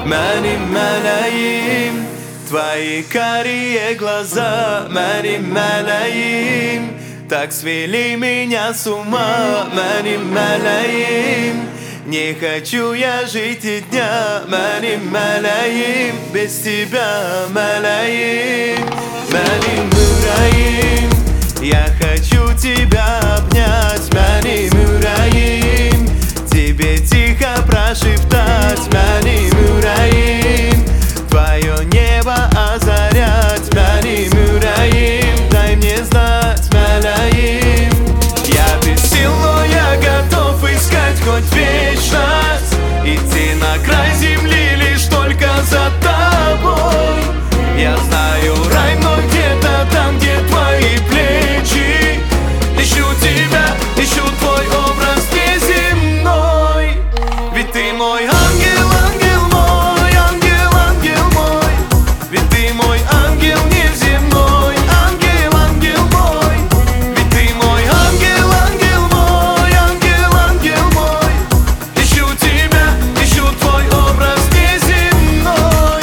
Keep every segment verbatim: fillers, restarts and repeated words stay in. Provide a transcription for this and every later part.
Benim meleğim, твои карие глаза, benim meleğim, так свели меня с ума, benim meleğim. Не хочу я жить и дня, benim meleğim, без тебя, meleğim, benim yüreğim. Я хочу тебя обнять, benim yüreğim, тебе тихо прошептать, benim yüreğim, твое небо озарять, benim yüreğim, дай мне знать, meleğim. Я без сил, но я готов искать хоть вечность, идти на край земли лишь только за тобой. Я знаю рай, но где-то там, где твои плечи. Ищу тебя, ищу твой образ неземной. Ведь ты мой ангел, ангел мой, ангел, ангел мой. Ведь ты мой ангел неземной, ангел, ангел мой. Ведь ты мой ангел, ангел мой, ангел, ангел мой. Ищу тебя, ищу твой образ неземной.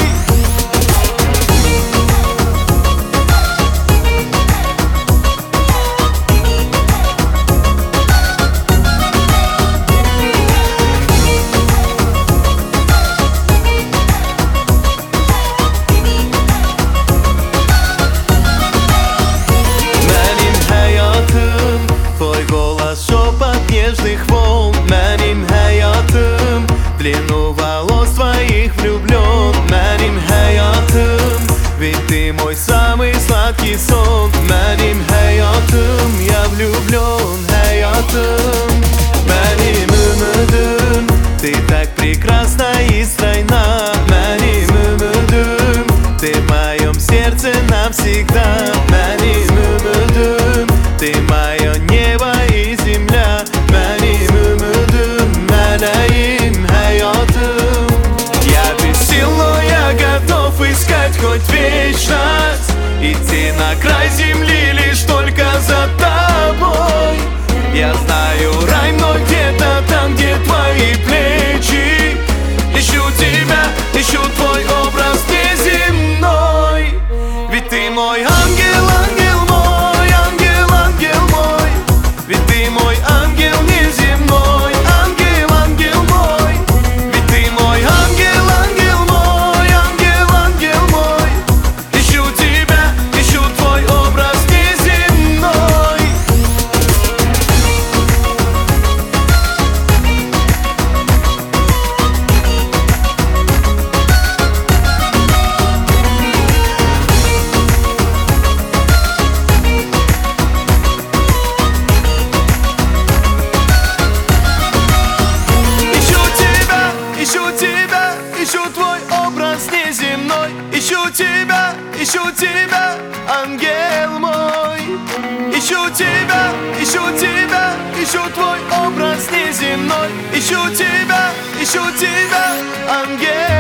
Шепот нежных волн, benim hayatım, в длину волос твоих влюблен, benim hayatım. Ведь ты мой самый сладкий сон, benim hayatım, я влюблен, hayatım. Benim ümidim, ты так прекрасна и стройна, benim ümidim, ты в моем сердце навсегда, benim ümidim, ты мое небо и земля, benim ümidim, meleğim, hayatım. Я без сил, но я готов искать хоть вечность, идти на край земли лишь только за тобой. Я знаю рай, но где-то там, где твои плечи. Ищу тебя, ищу твой образ неземной. Ведь ты мой ангел, ангел мой, ангел, ангел мой. Ведь ты мой ангел неземной, ангел, ангел мой. Ведь ты мой ангел, ангел мой, ангел, ангел мой. Ищу тебя, ищу твой образ неземной. Ищу тебя, ищу твой образ неземной. Ищу тебя, ищу тебя, ангел мой. Ищу тебя, ищу тебя, ищу твой образ неземной. Ищу тебя, ищу тебя, ангел.